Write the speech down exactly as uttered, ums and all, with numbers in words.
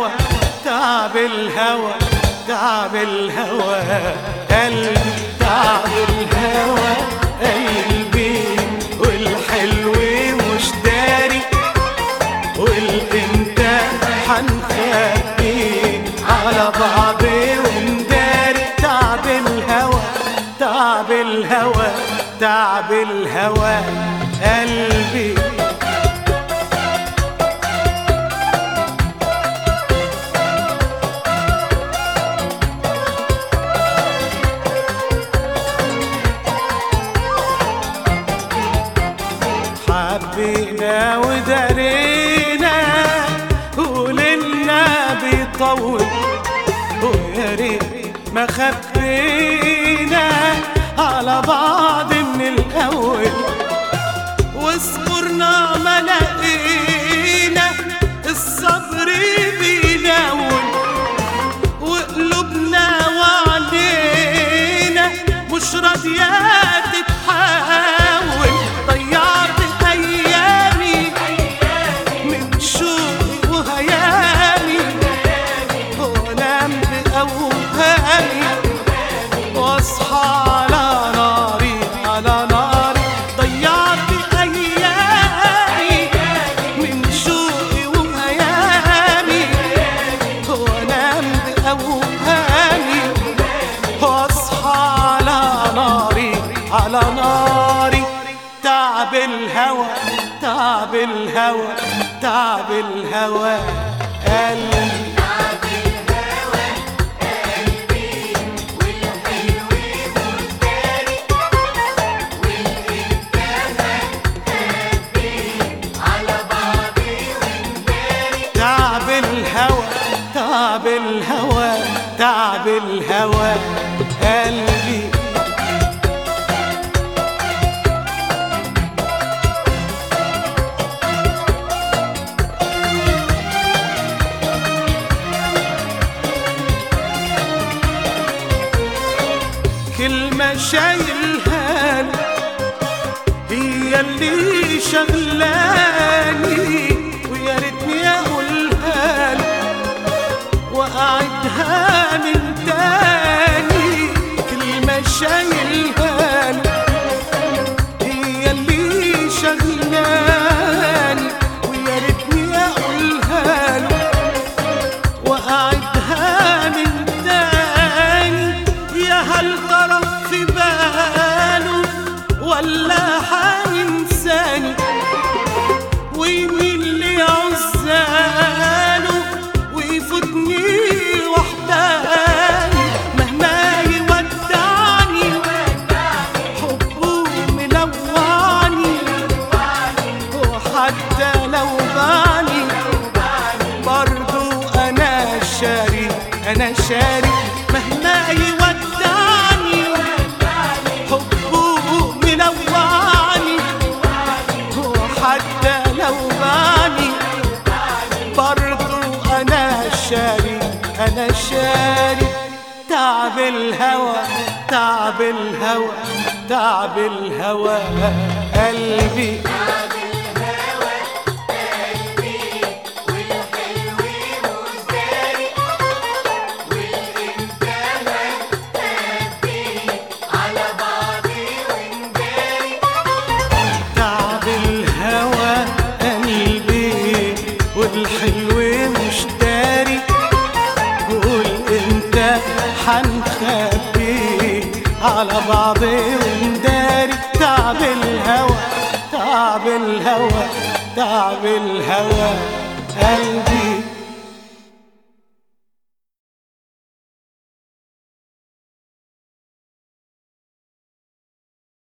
الهوى تعب الهوى تعب الهوى قلبي تعب الهوى قلبي والحلو مش داري والانت حنخبي على بعضي ونداري تعب الهوى تعب الهوى تعب الهوى قلبي حبينا ودارينا وليلنا بيطول ويا ريت ما خبينا على بعض من الأول وصبرنا ما لقينا الصبر بيناول وقلوبنا وعلينا مش راضية تتحول ضيعت أيامي من شوقي وهيامي وأنام بأوهامي واصحى على ناري على ناري ضيعت أيامي من شوقي وهيامي وأنام بأوهامي واصحى على ناري على ناري تعب الهوى تعب الهوى تعب الهوى قلبي تعب الهوى تعب الهوى قلبي كلمة شايلها هي اللي شغلاني ويا ريتني اقولها وأعدها من تاني كلمة شايلها هي اللي شغلاني ويا ريتني أقولها له وأعدها من تاني يا هل طرف في باله ولا حينساني ويمين لي عزاله ويفوتني وحداني مهما يودعني حبه ملوعني وحتى لو باني برضو أنا شاري أنا شاري مهما يودعني حبه ملوعني وحتى لو باني برضو أنا شاري أنا شاري تعب الهوى تعب الهوى تعب الهوى قلبي والحلو مش داري قول انت حنخبي على بعضي ونداري تعب الهوى تعب الهوى تعب الهوى قلبي